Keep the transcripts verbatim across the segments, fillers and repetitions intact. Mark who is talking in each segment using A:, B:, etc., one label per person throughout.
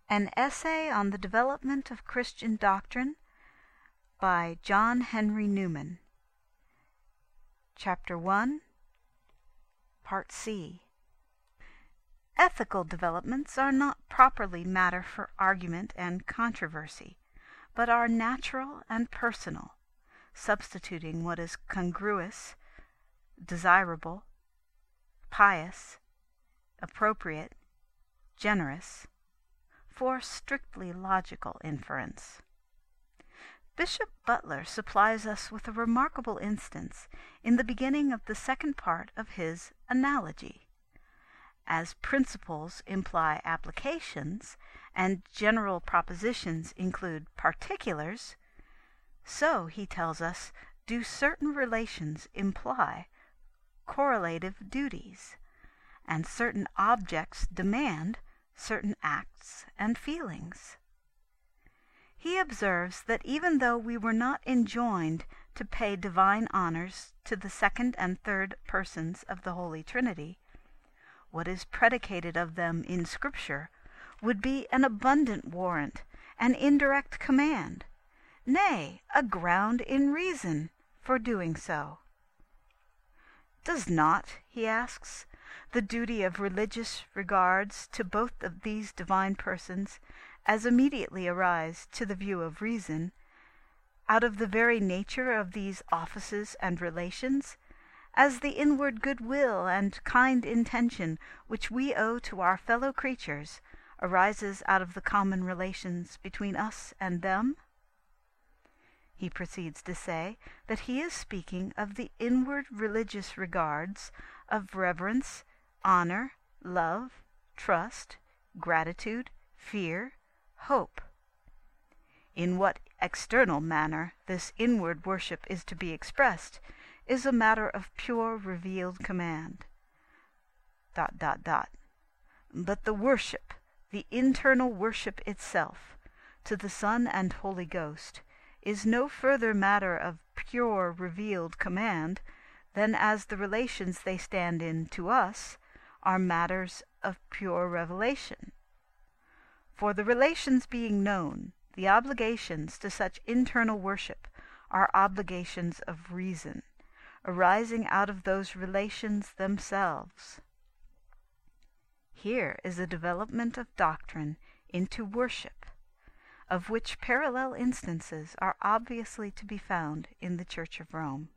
A: An Essay on the Development of Christian Doctrine by John Henry Newman. Chapter one, Part C. Ethical developments are not properly matter for argument and controversy, but are natural and personal, substituting what is congruous, desirable, pious, appropriate, generous, for strictly logical inference. Bishop Butler supplies us with a remarkable instance in the beginning of the second part of his Analogy. As principles imply applications, and general propositions include particulars, so, he tells us, do certain relations imply correlative duties, and certain objects demand certain acts and feelings. He observes that even though we were not enjoined to pay divine honors to the second and third persons of the Holy Trinity, what is predicated of them in Scripture would be an abundant warrant, an indirect command, nay, a ground in reason for doing so. Does not, he asks, the duty of religious regards to both of these divine persons as immediately arise to the view of reason, out of the very nature of these offices and relations, as the inward goodwill and kind intention which we owe to our fellow creatures arises out of the common relations between us and them? He proceeds to say that he is speaking of the inward religious regards of reverence, honor, love, trust, gratitude, fear, hope. In what external manner this inward worship is to be expressed is a matter of pure revealed command. Dot, dot, dot. But the worship, the internal worship itself, to the Son and Holy Ghost, is no further matter of pure revealed command than as the relations they stand in to us are matters of pure revelation. For the relations being known, the obligations to such internal worship are obligations of reason, arising out of those relations themselves. Here is a development of doctrine into worship, of which parallel instances are obviously to be found in the Church of Rome.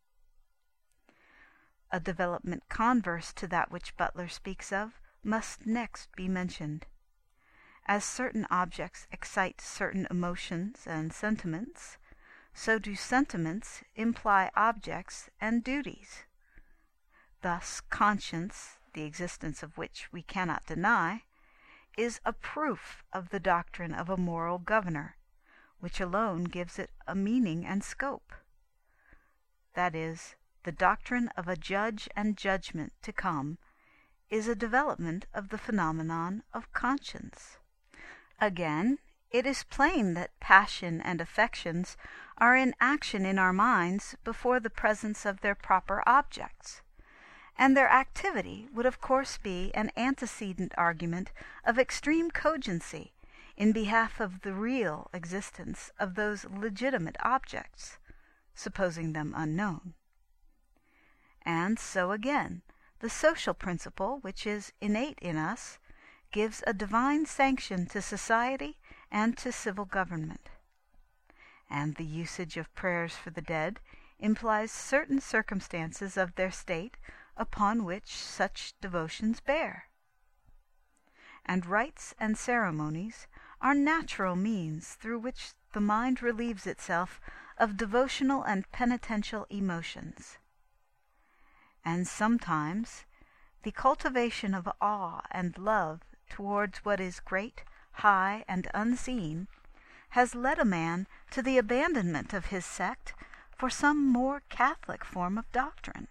A: A development converse to that which Butler speaks of must next be mentioned. As certain objects excite certain emotions and sentiments, so do sentiments imply objects and duties. Thus conscience, the existence of which we cannot deny, is a proof of the doctrine of a moral governor, which alone gives it a meaning and scope. That is, the doctrine of a judge and judgment to come is a development of the phenomenon of conscience. Again, it is plain that passion and affections are in action in our minds before the presence of their proper objects, and their activity would of course be an antecedent argument of extreme cogency in behalf of the real existence of those legitimate objects, supposing them unknown. And so again, the social principle which is innate in us gives a divine sanction to society and to civil government. And the usage of prayers for the dead implies certain circumstances of their state upon which such devotions bear. And rites and ceremonies are natural means through which the mind relieves itself of devotional and penitential emotions. And sometimes the cultivation of awe and love towards what is great, high, and unseen has led a man to the abandonment of his sect for some more Catholic form of doctrine.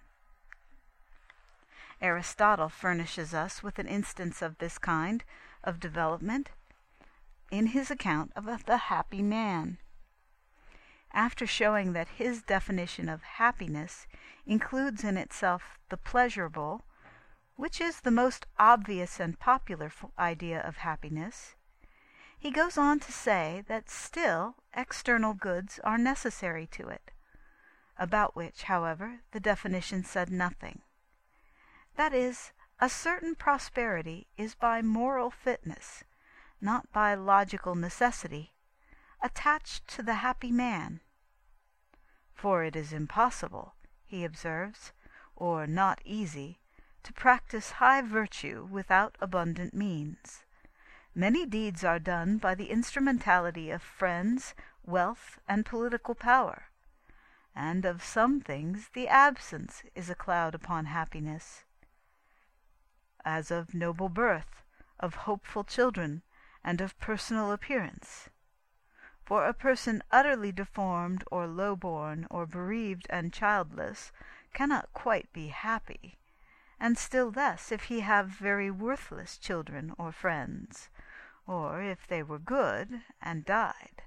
A: Aristotle furnishes us with an instance of this kind of development in his account of the happy man. After showing that his definition of happiness includes in itself the pleasurable, which is the most obvious and popular idea of happiness, He goes on to say that still external goods are necessary to it, about which, however, the definition said nothing. That is, a certain prosperity is by moral fitness, not by logical necessity, attached to the happy man. For it is impossible, he observes, or not easy, to practice high virtue without abundant means. Many deeds are done by the instrumentality of friends, wealth, and political power, and of some things the absence is a cloud upon happiness, as of noble birth, of hopeful children, and of personal appearance. For a person utterly deformed, or low-born, or bereaved and childless, cannot quite be happy, and still less if he have very worthless children or friends, or if they were good and died.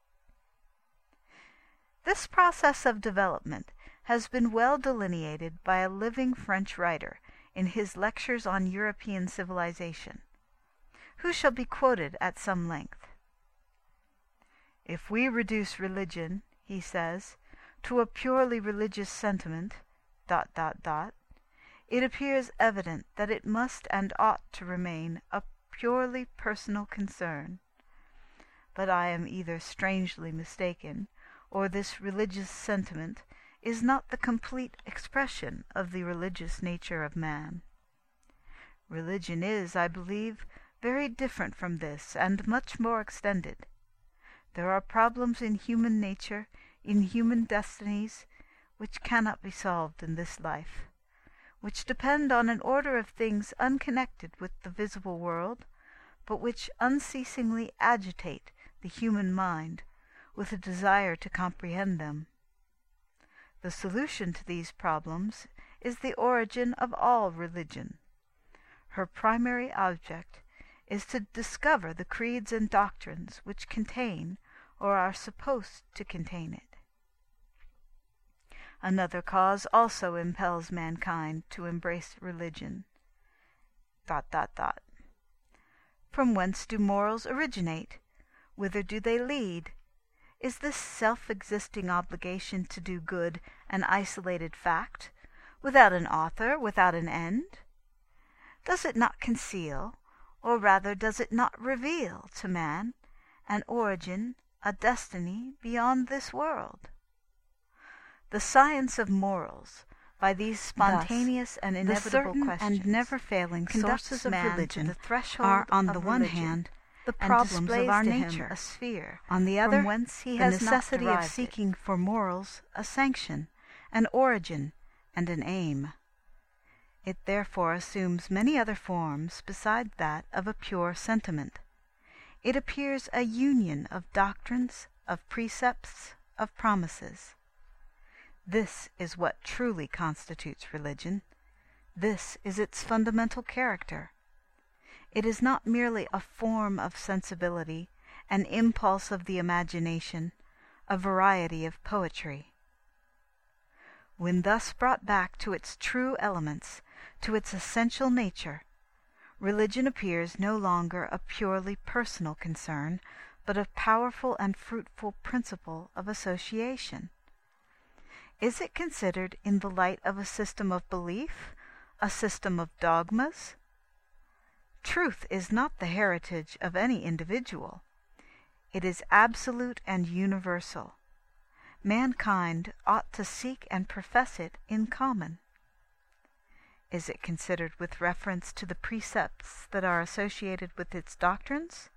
A: This process of development has been well delineated by a living French writer in his Lectures on European Civilization, who shall be quoted at some length. If we reduce religion, he says, to a purely religious sentiment, dot, dot, dot, it appears evident that it must and ought to remain a purely personal concern. But I am either strangely mistaken, or this religious sentiment is not the complete expression of the religious nature of man. Religion is, I believe, very different from this, and much more extended. There are problems in human nature, in human destinies, which cannot be solved in this life, which depend on an order of things unconnected with the visible world, but which unceasingly agitate the human mind with a desire to comprehend them. The solution to these problems is the origin of all religion. Her primary object is to discover the creeds and doctrines which contain or are supposed to contain it. Another cause also impels mankind to embrace religion. Dot, dot, dot. From whence do morals originate? Whither do they lead? Is this self-existing obligation to do good an isolated fact, without an author, without an end? Does it not conceal, or rather does it not reveal to man, an origin, a destiny beyond this world? The science of morals, by these spontaneous Thus, and inevitable the questions, and never-failing sources of religion, the threshold are, on the one religion, hand, the problems of our nature, a sphere, on the other, from whence he has the necessity of seeking it. For morals a sanction, an origin, and an aim. It therefore assumes many other forms besides that of a pure sentiment. It appears a union of doctrines, of precepts, of promises. This is what truly constitutes religion. This is its fundamental character. It is not merely a form of sensibility, an impulse of the imagination, a variety of poetry. When thus brought back to its true elements, to its essential nature, religion appears no longer a purely personal concern, but a powerful and fruitful principle of association. Is it considered in the light of a system of belief, a system of dogmas? Truth is not the heritage of any individual. It is absolute and universal. Mankind ought to seek and profess it in common. Is it considered with reference to the precepts that are associated with its doctrines?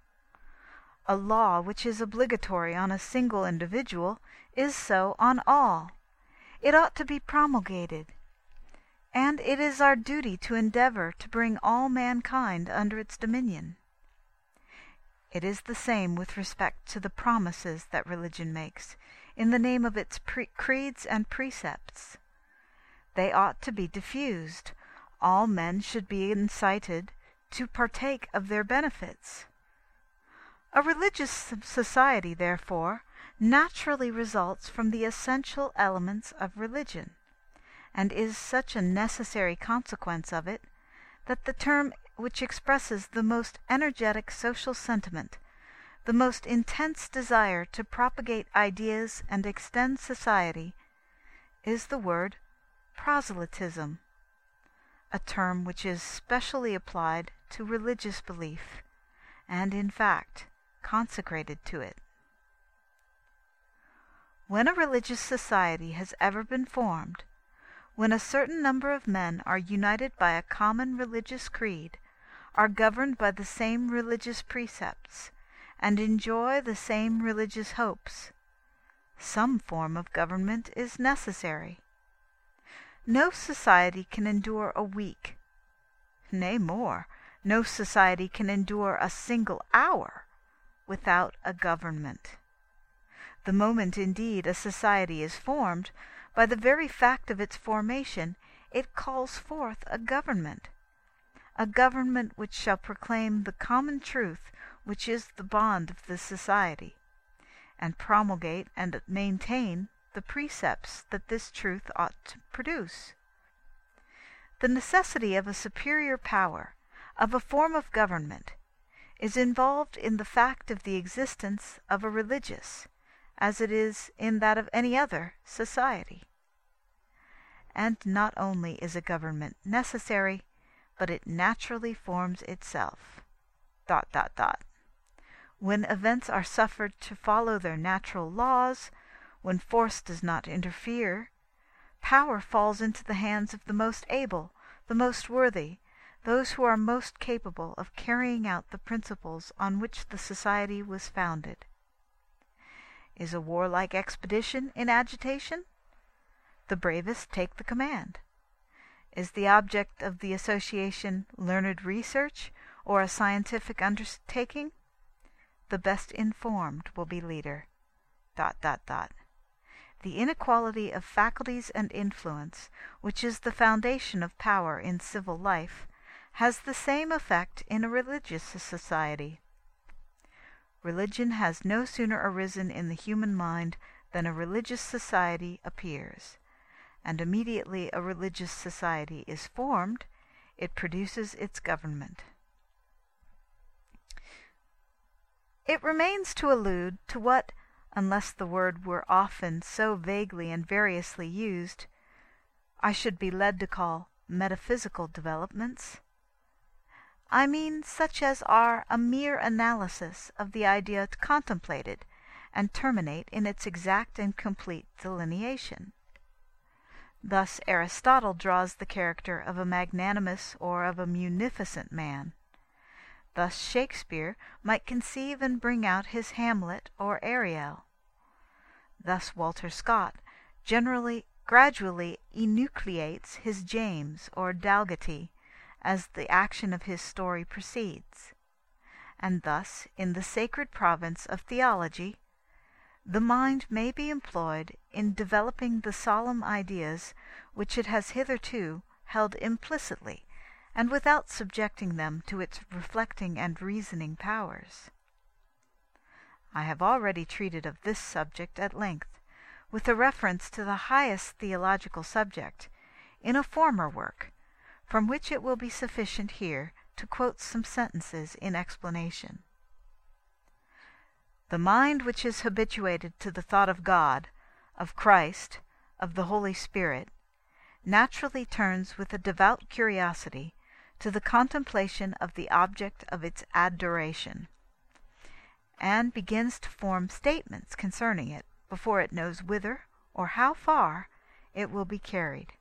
A: A law which is obligatory on a single individual is so on all. It ought to be promulgated, and it is our duty to endeavor to bring all mankind under its dominion. It is the same with respect to the promises that religion makes, in the name of its pre- creeds and precepts. They ought to be diffused. All men should be incited to partake of their benefits. A religious society, therefore, naturally results from the essential elements of religion, and is such a necessary consequence of it, that the term which expresses the most energetic social sentiment the most intense desire to propagate ideas and extend society, is the word proselytism, a term which is specially applied to religious belief, and in fact consecrated to it. When a religious society has ever been formed, when a certain number of men are united by a common religious creed, are governed by the same religious precepts, and enjoy the same religious hopes, some form of government is necessary. No society can endure a week, nay more, no society can endure a single hour without a government. The moment indeed a society is formed, by the very fact of its formation, it calls forth a government, a government which shall proclaim the common truth which is the bond of the society, and promulgate and maintain the precepts that this truth ought to produce. The necessity of a superior power, of a form of government, is involved in the fact of the existence of a religious, as it is in that of any other society. And not only is a government necessary, but it naturally forms itself. Dot, dot, dot. When events are suffered to follow their natural laws, when force does not interfere, power falls into the hands of the most able, the most worthy, those who are most capable of carrying out the principles on which the society was founded. Is a warlike expedition in agitation? The bravest take the command. Is the object of the association learned research or a scientific undertaking? The best informed will be leader. Dot, dot, dot. The inequality of faculties and influence, which is the foundation of power in civil life, has the same effect in a religious society. Religion has no sooner arisen in the human mind than a religious society appears, and immediately a religious society is formed, it produces its government. It remains to allude to what, unless the word were often so vaguely and variously used, I should be led to call metaphysical developments. I mean such as are a mere analysis of the idea contemplated, and terminate in its exact and complete delineation. Thus Aristotle draws the character of a magnanimous or of a munificent man. Thus Shakespeare might conceive and bring out his Hamlet or Ariel. Thus Walter Scott generally gradually enucleates his James or Dalgety as the action of his story proceeds. And thus, in the sacred province of theology, the mind may be employed in developing the solemn ideas which it has hitherto held implicitly, and without subjecting them to its reflecting and reasoning powers. I have already treated of this subject at length, with a reference to the highest theological subject, in a former work, from which it will be sufficient here to quote some sentences in explanation. The mind which is habituated to the thought of God, of Christ, of the Holy Spirit, naturally turns with a devout curiosity to the contemplation of the object of its adoration, and begins to form statements concerning it before it knows whither or how far it will be carried.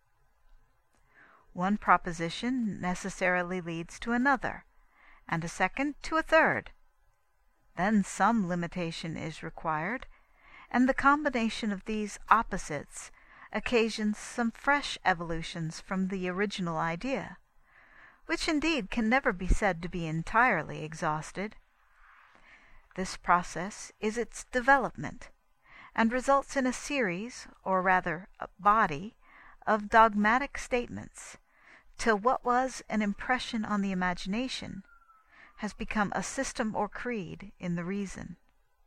A: One proposition necessarily leads to another, and a second to a third. Then some limitation is required, and the combination of these opposites occasions some fresh evolutions from the original idea, which indeed can never be said to be entirely exhausted. This process is its development, and results in a series, or rather a body, of dogmatic statements, till what was an impression on the imagination has become a system or creed in the reason.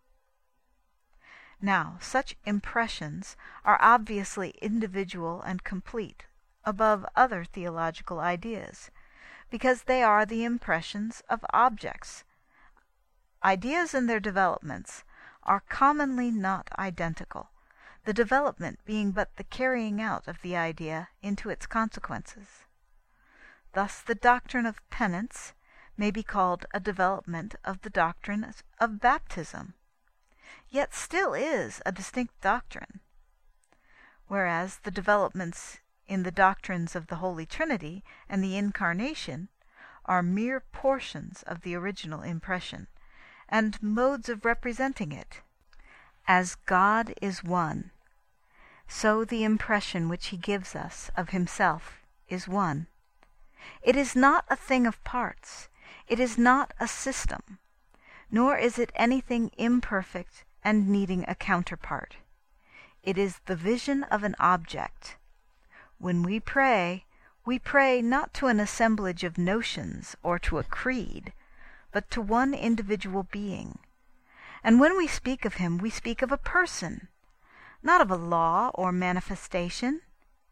A: Now, such impressions are obviously individual and complete, above other theological ideas, because they are the impressions of objects, ideas and their developments are commonly not identical, the development being but the carrying out of the idea into its consequences. Thus the doctrine of penance may be called a development of the doctrine of baptism, yet still is a distinct doctrine, whereas the developments in the doctrines of the Holy Trinity and the Incarnation are mere portions of the original impression, and modes of representing it. As God is one, so the impression which he gives us of himself is one. It is not a thing of parts, it is not a system, nor is it anything imperfect and needing a counterpart. It is the vision of an object. When we pray, we pray not to an assemblage of notions or to a creed, but to one individual being. And when we speak of him, we speak of a person, not of a law or manifestation.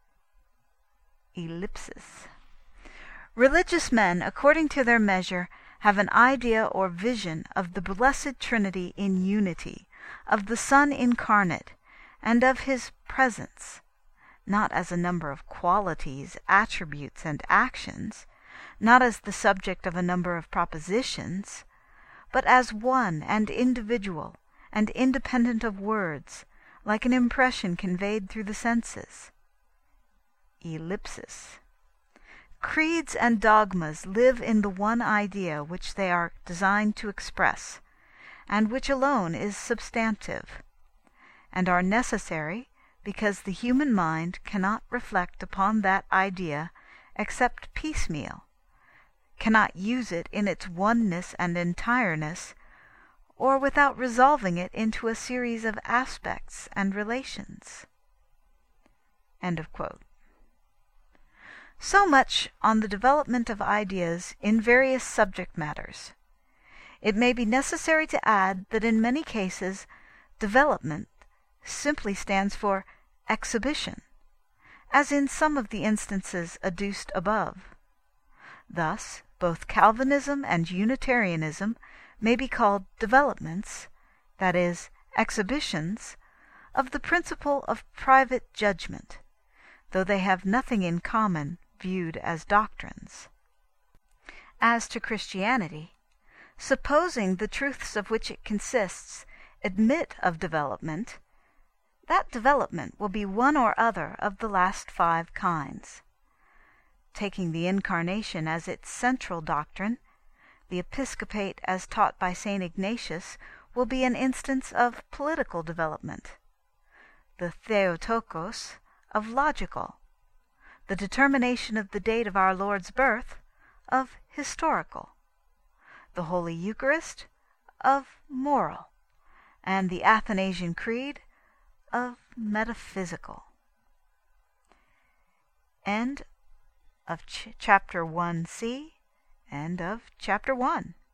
A: Ellipsis. Religious men, according to their measure, have an idea or vision of the blessed Trinity in unity, of the Son incarnate, and of his presence, not as a number of qualities, attributes, and actions, not as the subject of a number of propositions, but as one and individual, and independent of words, like an impression conveyed through the senses. Ellipsis. Creeds and dogmas live in the one idea which they are designed to express, and which alone is substantive, and are necessary because the human mind cannot reflect upon that idea except piecemeal, cannot use it in its oneness and entireness, or without resolving it into a series of aspects and relations. End of quote. So much on the development of ideas in various subject matters. It may be necessary to add that in many cases development simply stands for exhibition, as in some of the instances adduced above. Thus, both Calvinism and Unitarianism may be called developments, that is, exhibitions, of the principle of private judgment, though they have nothing in common viewed as doctrines. As to Christianity, supposing the truths of which it consists admit of development, that development will be one or other of the last five kinds. Taking the Incarnation as its central doctrine, the Episcopate as taught by Saint Ignatius will be an instance of political development, the Theotokos of logical, the determination of the date of our Lord's birth of historical, the Holy Eucharist of moral, and the Athanasian Creed of metaphysical. End of ch- chapter one C and of chapter one.